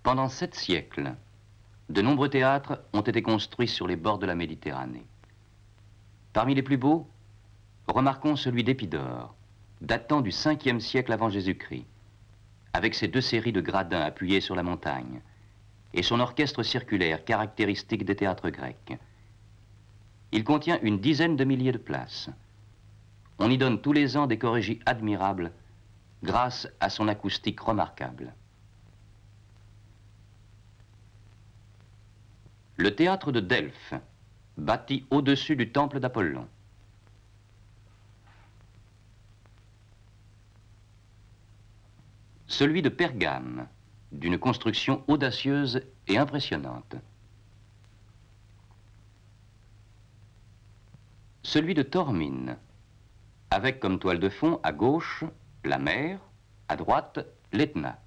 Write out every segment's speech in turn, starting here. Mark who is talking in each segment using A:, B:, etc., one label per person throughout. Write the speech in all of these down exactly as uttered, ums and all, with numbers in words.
A: Pendant sept siècles, de nombreux théâtres ont été construits sur les bords de la Méditerranée. Parmi les plus beaux, remarquons celui d'Épidore, datant du cinquième siècle avant Jésus-Christ, avec ses deux séries de gradins appuyés sur la montagne et son orchestre circulaire caractéristique des théâtres grecs. Il contient une dizaine de milliers de places. On y donne tous les ans des chorégies admirables grâce à son acoustique remarquable. Le théâtre de Delphes, bâti au-dessus du temple d'Apollon. Celui de Pergame, d'une construction audacieuse et impressionnante. Celui de Taormine, avec comme toile de fond, à gauche, la mer, à droite, l'Etna.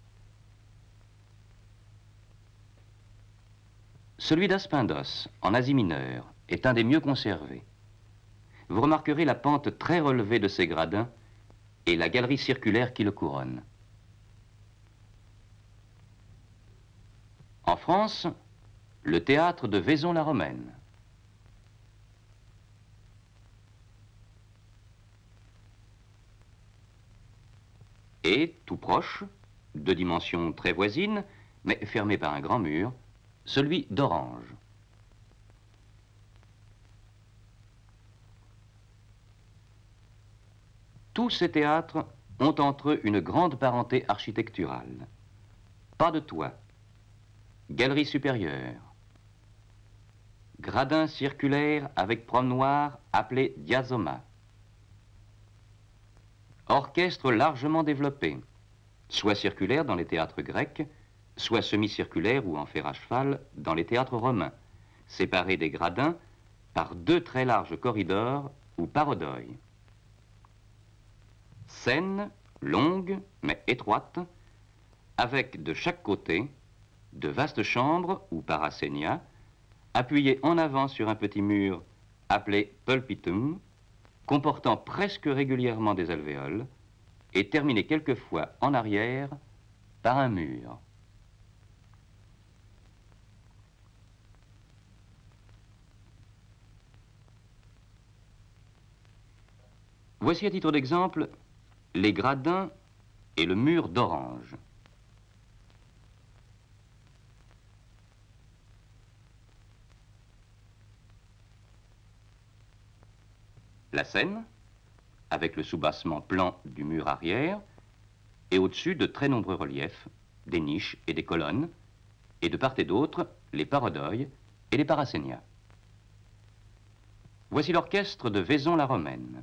A: Celui d'Aspindos, en Asie mineure, est un des mieux conservés. Vous remarquerez la pente très relevée de ses gradins et la galerie circulaire qui le couronne. En France, le théâtre de Vaison-la-Romaine. Et, tout proche, de dimensions très voisines, mais fermé par un grand mur, celui d'Orange. Tous ces théâtres ont entre eux une grande parenté architecturale. Pas de toit, galerie supérieure, gradin circulaire avec promenoir appelé diazoma, orchestre largement développé, soit circulaire dans les théâtres grecs, soit semi-circulaire ou en fer à cheval dans les théâtres romains, séparés des gradins par deux très larges corridors ou parodoi. Scène longue mais étroite, avec de chaque côté de vastes chambres ou parascénia, appuyées en avant sur un petit mur appelé pulpitum, comportant presque régulièrement des alvéoles, et terminé quelquefois en arrière par un mur. Voici à titre d'exemple les gradins et le mur d'Orange. La scène, avec le soubassement plan du mur arrière, et au-dessus de très nombreux reliefs, des niches et des colonnes, et de part et d'autre, les parodoi et les parascénia. Voici l'orchestre de Vaison-la-Romaine.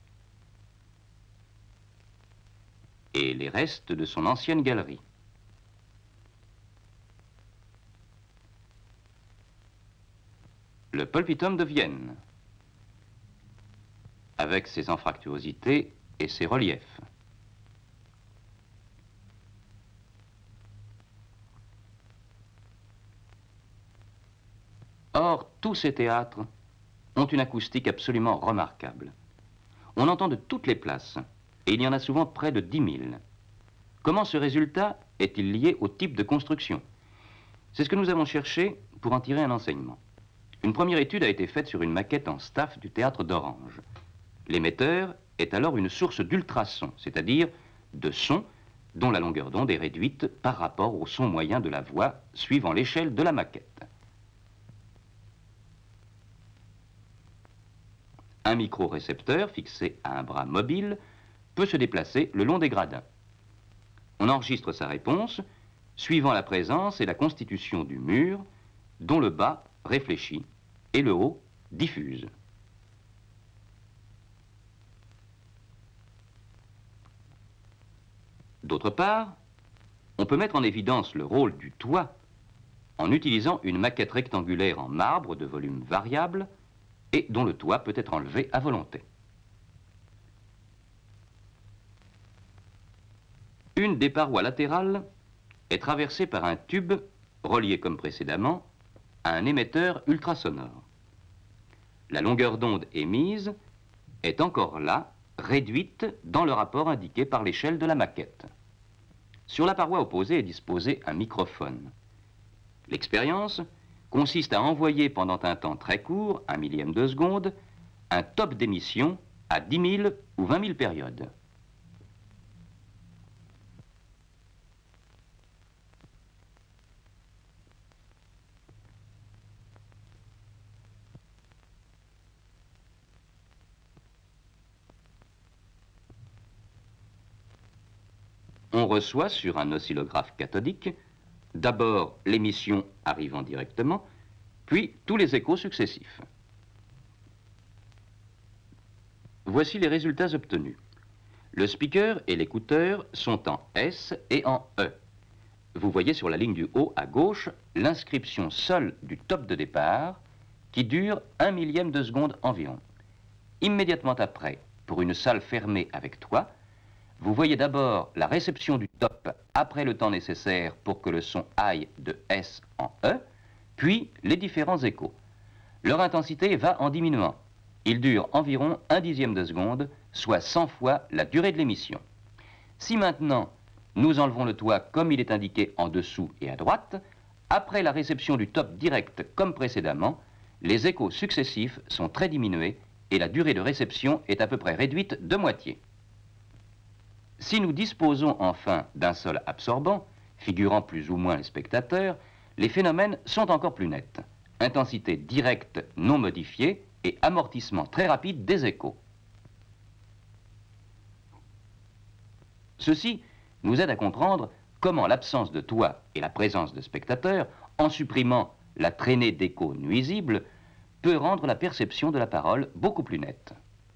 A: Et les restes de son ancienne galerie. Le pulpitum de Vienne, avec ses anfractuosités et ses reliefs. Or, tous ces théâtres ont une acoustique absolument remarquable. On entend de toutes les places, et il y en a souvent près de dix mille. Comment ce résultat est-il lié au type de construction? C'est ce que nous avons cherché pour en tirer un enseignement. Une première étude a été faite sur une maquette en staff du théâtre d'Orange. L'émetteur est alors une source d'ultrasons, c'est-à-dire de son dont la longueur d'onde est réduite par rapport au son moyen de la voix suivant l'échelle de la maquette. Un micro-récepteur fixé à un bras mobile peut se déplacer le long des gradins. On enregistre sa réponse suivant la présence et la constitution du mur dont le bas réfléchit et le haut diffuse. D'autre part, on peut mettre en évidence le rôle du toit en utilisant une maquette rectangulaire en marbre de volume variable et dont le toit peut être enlevé à volonté. Une des parois latérales est traversée par un tube relié comme précédemment à un émetteur ultrasonore. La longueur d'onde émise est encore là, réduite dans le rapport indiqué par l'échelle de la maquette. Sur la paroi opposée est disposé un microphone. L'expérience consiste à envoyer pendant un temps très court, un millième de seconde, un top d'émission à dix mille ou vingt mille périodes. On reçoit sur un oscillographe cathodique d'abord l'émission arrivant directement, puis tous les échos successifs. Voici les résultats obtenus. Le speaker et l'écouteur sont en S et en E. Vous voyez sur la ligne du haut à gauche l'inscription seule du top de départ qui dure un millième de seconde environ. Immédiatement après, pour une salle fermée avec toit, vous voyez d'abord la réception du top après le temps nécessaire pour que le son aille de S en E, puis les différents échos. Leur intensité va en diminuant. Il dure environ un dixième de seconde, soit cent fois la durée de l'émission. Si maintenant nous enlevons le toit comme il est indiqué en dessous et à droite, après la réception du top direct comme précédemment, les échos successifs sont très diminués et la durée de réception est à peu près réduite de moitié. Si nous disposons enfin d'un sol absorbant, figurant plus ou moins les spectateurs, les phénomènes sont encore plus nets. Intensité directe non modifiée et amortissement très rapide des échos. Ceci nous aide à comprendre comment l'absence de toit et la présence de spectateurs, en supprimant la traînée d'échos nuisibles, peut rendre la perception de la parole beaucoup plus nette.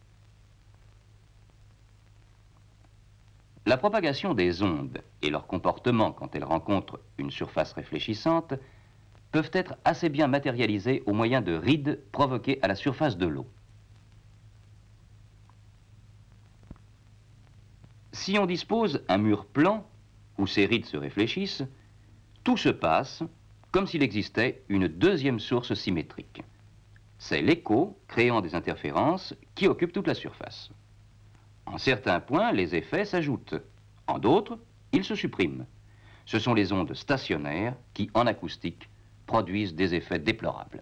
A: La propagation des ondes et leur comportement quand elles rencontrent une surface réfléchissante peuvent être assez bien matérialisés au moyen de rides provoquées à la surface de l'eau. Si on dispose un mur plan où ces rides se réfléchissent, tout se passe comme s'il existait une deuxième source symétrique. C'est l'écho créant des interférences qui occupent toute la surface. En certains points, les effets s'ajoutent. En d'autres, ils se suppriment. Ce sont les ondes stationnaires qui, en acoustique, produisent des effets déplorables.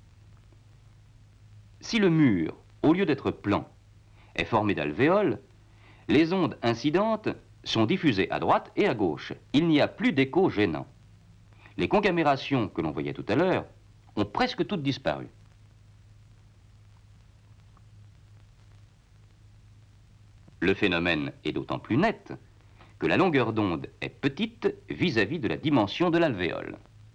A: Si le mur, au lieu d'être plan, est formé d'alvéoles, les ondes incidentes sont diffusées à droite et à gauche. Il n'y a plus d'écho gênant. Les concamérations que l'on voyait tout à l'heure ont presque toutes disparu. Le phénomène est d'autant plus net que la longueur d'onde est petite vis-à-vis de la dimension de l'alvéole.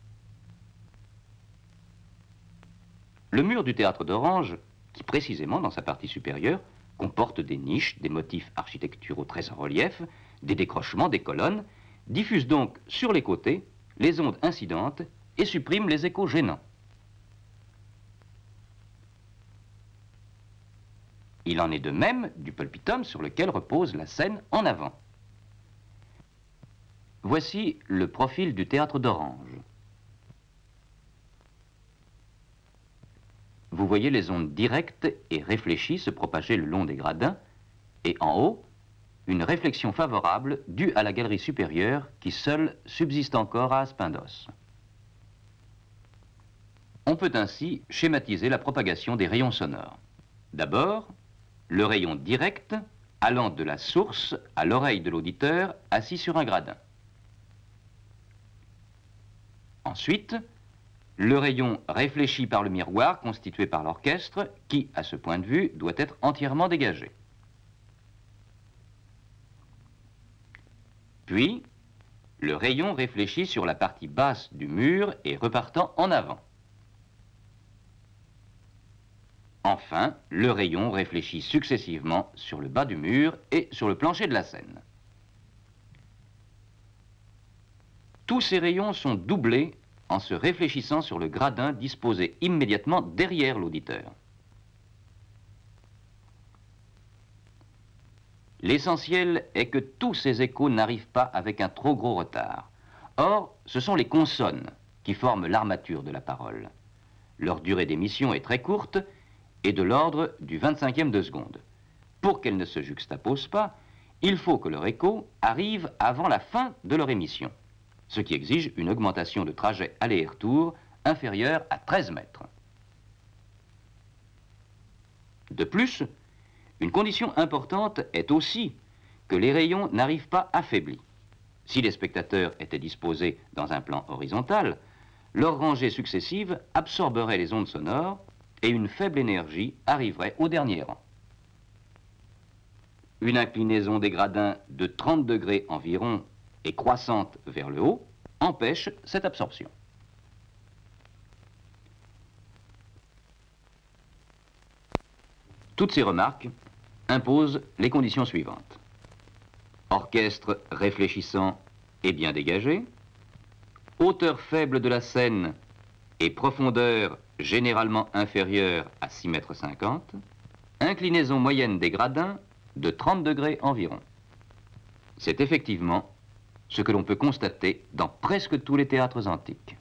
A: Le mur du théâtre d'Orange, qui précisément dans sa partie supérieure, comporte des niches, des motifs architecturaux très en relief, des décrochements, des colonnes, diffuse donc sur les côtés les ondes incidentes et supprime les échos gênants. Il en est de même du pulpitum sur lequel repose la scène en avant. Voici le profil du théâtre d'Orange. Vous voyez les ondes directes et réfléchies se propager le long des gradins, et en haut, une réflexion favorable due à la galerie supérieure qui seule subsiste encore à Aspindos. On peut ainsi schématiser la propagation des rayons sonores. D'abord, le rayon direct allant de la source à l'oreille de l'auditeur assis sur un gradin. Ensuite, le rayon réfléchi par le miroir constitué par l'orchestre qui, à ce point de vue, doit être entièrement dégagé. Puis, le rayon réfléchi sur la partie basse du mur et repartant en avant. Enfin, le rayon réfléchit successivement sur le bas du mur et sur le plancher de la scène. Tous ces rayons sont doublés en se réfléchissant sur le gradin disposé immédiatement derrière l'auditeur. L'essentiel est que tous ces échos n'arrivent pas avec un trop gros retard. Or, ce sont les consonnes qui forment l'armature de la parole. Leur durée d'émission est très courte et de l'ordre du vingt-cinquième de seconde. Pour qu'elles ne se juxtaposent pas, il faut que leur écho arrive avant la fin de leur émission, ce qui exige une augmentation de trajet aller et retour inférieure à treize mètres. De plus, une condition importante est aussi que les rayons n'arrivent pas affaiblis. Si les spectateurs étaient disposés dans un plan horizontal, leurs rangées successives absorberaient les ondes sonores et une faible énergie arriverait au dernier rang. Une inclinaison des gradins de trente degrés environ et croissante vers le haut empêche cette absorption. Toutes ces remarques imposent les conditions suivantes. Orchestre réfléchissant et bien dégagé, hauteur faible de la scène et profondeur généralement inférieure à six mètres cinquante, inclinaison moyenne des gradins de trente degrés environ. C'est effectivement ce que l'on peut constater dans presque tous les théâtres antiques.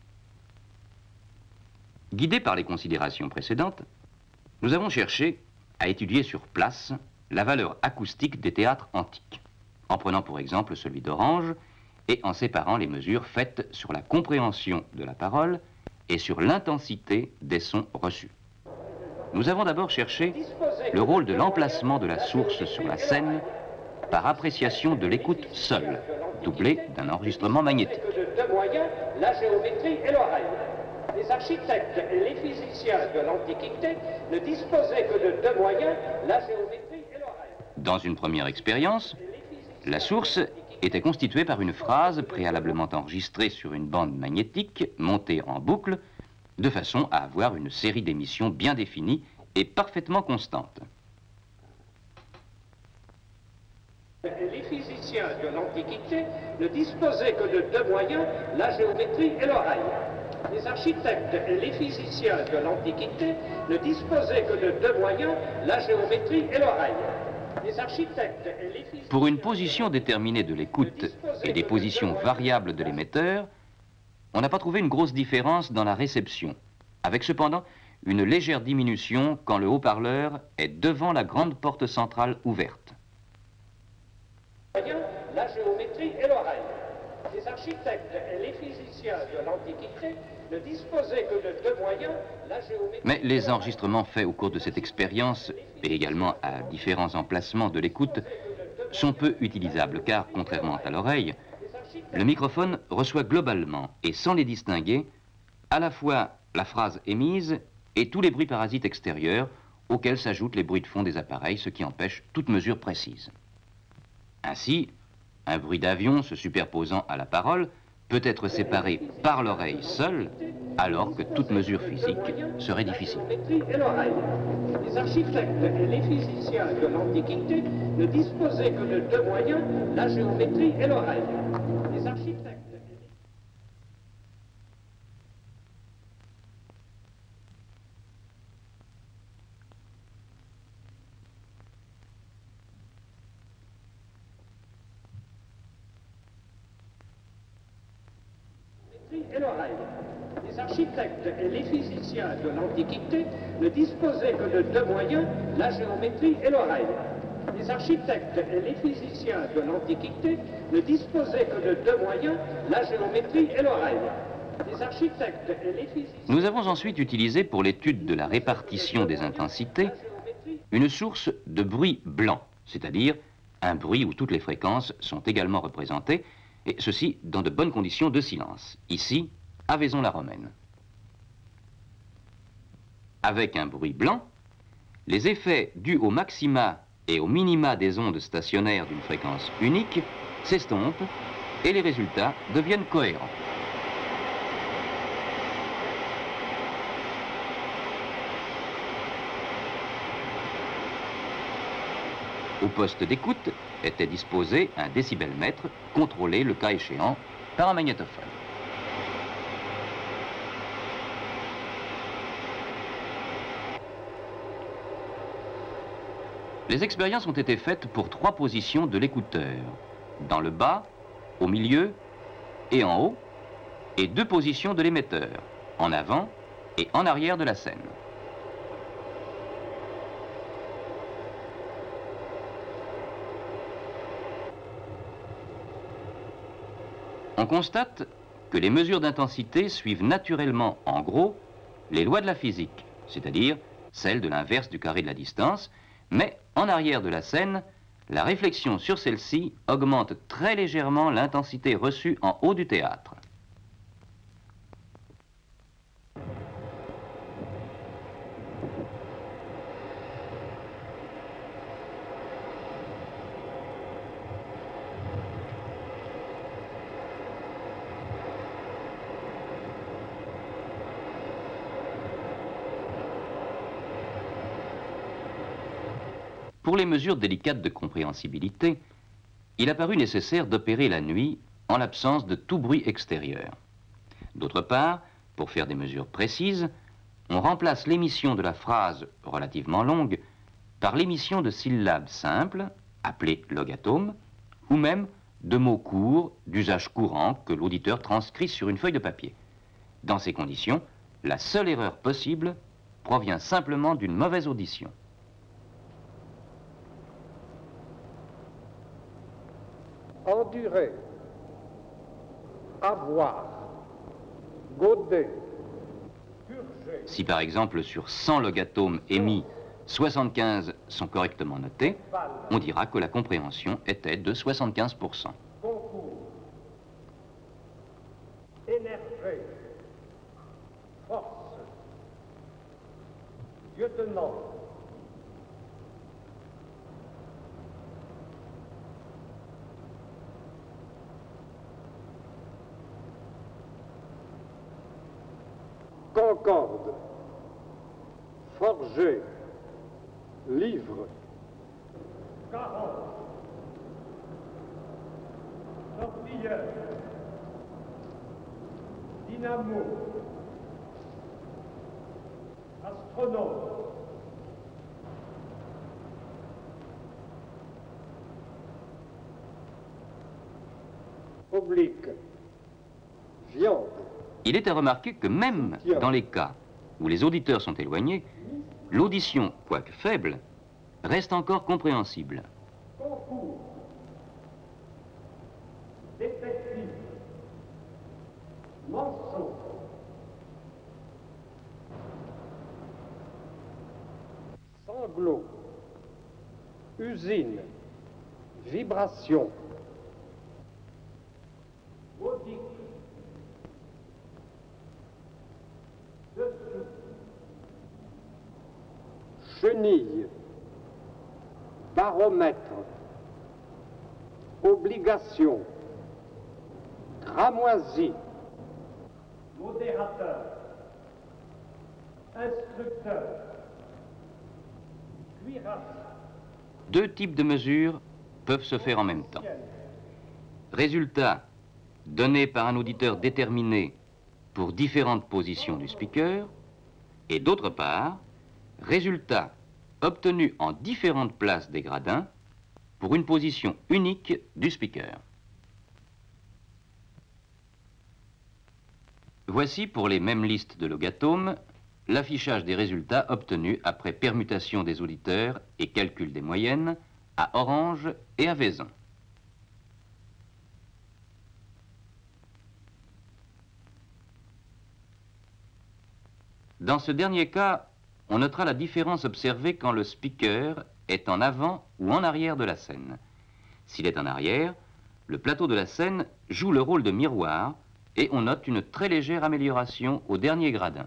A: Guidés par les considérations précédentes, nous avons cherché à étudier sur place la valeur acoustique des théâtres antiques, en prenant pour exemple celui d'Orange et en séparant les mesures faites sur la compréhension de la parole et sur l'intensité des sons reçus. Nous avons d'abord cherché le rôle de l'emplacement de la source sur la scène par appréciation de l'écoute seule, doublée d'un enregistrement magnétique.
B: De deux moyens, la géométrie et l'oreille. Les architectes et les physiciens de l'Antiquité ne disposaient que de deux moyens, la géométrie et l'oreille.
A: Dans une première expérience, la source était constituée par une phrase préalablement enregistrée sur une bande magnétique montée en boucle, de façon à avoir une série d'émissions bien définie et parfaitement constante.
B: Les physiciens de l'Antiquité ne disposaient que de deux moyens, la géométrie et l'oreille. Les architectes et les physiciens de l'Antiquité ne disposaient que de deux moyens, la géométrie et l'oreille. Les architectes et les physiciens...
A: Pour une position déterminée de l'écoute et des positions variables de l'émetteur, on n'a pas trouvé une grosse différence dans la réception, avec cependant une légère diminution quand le haut-parleur est devant la grande porte centrale ouverte.
B: La géométrie et l'oreille. Les architectes et les physiciens de l'Antiquité ne disposaient que de deux moyens, la géométrie...
A: Mais les enregistrements faits au cours de cette expérience, et également à différents emplacements de l'écoute, sont peu utilisables, car, contrairement à l'oreille, le microphone reçoit globalement, et sans les distinguer, à la fois la phrase émise et tous les bruits parasites extérieurs, auxquels s'ajoutent les bruits de fond des appareils, ce qui empêche toute mesure précise. Ainsi, un bruit d'avion se superposant à la parole peut être séparé par l'oreille seule, alors que toute mesure physique serait difficile.
B: Les architectes et les physiciens de l'Antiquité ne disposaient que de deux moyens, la géométrie et l'oreille. Les architectes... et l'oreille. Les architectes et les physiciens de l'Antiquité ne disposaient que de deux moyens, la géométrie et l'oreille. Les architectes et les physiciens de l'Antiquité ne disposaient que de deux moyens, la géométrie et l'oreille. Les architectes et les physiciens...
A: Nous avons ensuite utilisé pour l'étude de la répartition des intensités une source de bruit blanc, c'est-à-dire un bruit où toutes les fréquences sont également représentées, et ceci dans de bonnes conditions de silence. Ici, à Vaison-la-Romaine. Avec un bruit blanc, les effets dus au maxima et au minima des ondes stationnaires d'une fréquence unique s'estompent et les résultats deviennent cohérents. Au poste d'écoute était disposé un décibelmètre, contrôlé le cas échéant par un magnétophone. Les expériences ont été faites pour trois positions de l'écouteur, dans le bas, au milieu et en haut, et deux positions de l'émetteur, en avant et en arrière de la scène. On constate que les mesures d'intensité suivent naturellement, en gros, les lois de la physique, c'est-à-dire celles de l'inverse du carré de la distance, mais en arrière de la scène, la réflexion sur celle-ci augmente très légèrement l'intensité reçue en haut du théâtre. Pour les mesures délicates de compréhensibilité, il a paru nécessaire d'opérer la nuit en l'absence de tout bruit extérieur. D'autre part, pour faire des mesures précises, on remplace l'émission de la phrase relativement longue par l'émission de syllabes simples, appelées logatomes, ou même de mots courts d'usage courant que l'auditeur transcrit sur une feuille de papier. Dans ces conditions, la seule erreur possible provient simplement d'une mauvaise audition.
B: Endurer, avoir, goder, purger.
A: Si par exemple sur cent logatomes émis, soixante-quinze sont correctement notés, on dira que la compréhension était de soixante-quinze pour cent.
B: Concours, énervé, force, lieutenant, concorde, forger, livre, quarante, torpilleur, dynamo, astronome, oblique, viande.
A: Il est à remarquer que même dans les cas où les auditeurs sont éloignés, l'audition, quoique faible, reste encore compréhensible.
B: Concours, détective, mensonge, sanglot, usine, vibration, bouddhique, dessous, chenille, baromètre, obligation, cramoisi, modérateur, instructeur, cuirasse.
A: Deux types de mesures peuvent se faire en même temps. Résultat donné par un auditeur déterminé pour différentes positions du speaker, et d'autre part, résultat obtenu en différentes places des gradins pour une position unique du speaker. Voici pour les mêmes listes de logatomes l'affichage des résultats obtenus après permutation des auditeurs et calcul des moyennes à Orange et à Vaison. Dans ce dernier cas, on notera la différence observée quand le speaker est en avant ou en arrière de la scène. S'il est en arrière, le plateau de la scène joue le rôle de miroir et on note une très légère amélioration au dernier gradin.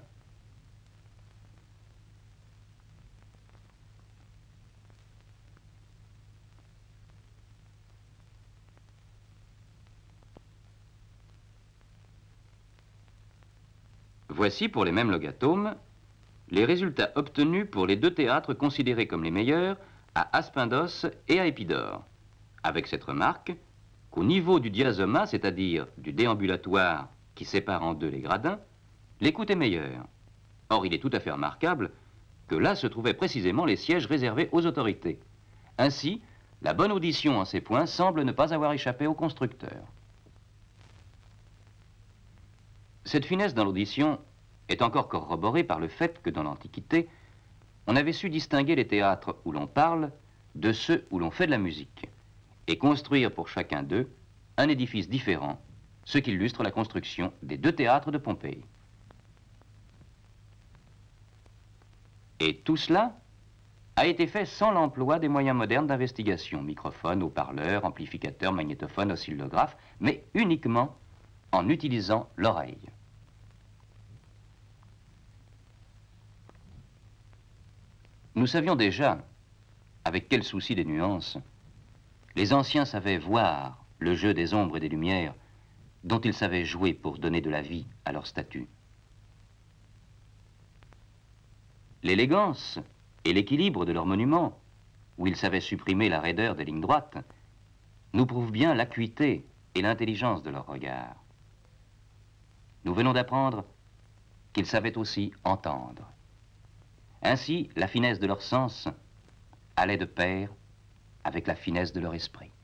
A: Voici pour les mêmes logatomes les résultats obtenus pour les deux théâtres considérés comme les meilleurs à Aspendos et à Épidore, avec cette remarque qu'au niveau du diasoma, c'est-à-dire du déambulatoire qui sépare en deux les gradins, l'écoute est meilleure. Or, il est tout à fait remarquable que là se trouvaient précisément les sièges réservés aux autorités. Ainsi, la bonne audition en ces points semble ne pas avoir échappé au constructeur. Cette finesse dans l'audition est encore corroborée par le fait que dans l'Antiquité, on avait su distinguer les théâtres où l'on parle de ceux où l'on fait de la musique, et construire pour chacun d'eux un édifice différent, ce qui illustre la construction des deux théâtres de Pompéi. Et tout cela a été fait sans l'emploi des moyens modernes d'investigation, microphones, haut-parleurs, amplificateurs, magnétophones, oscillographes, mais uniquement en utilisant l'oreille. Nous savions déjà, avec quel souci des nuances, les anciens savaient voir le jeu des ombres et des lumières dont ils savaient jouer pour donner de la vie à leur statue. L'élégance et l'équilibre de leurs monuments, où ils savaient supprimer la raideur des lignes droites, nous prouvent bien l'acuité et l'intelligence de leur regard. Nous venons d'apprendre qu'ils savaient aussi entendre. Ainsi, la finesse de leur sens allait de pair avec la finesse de leur esprit.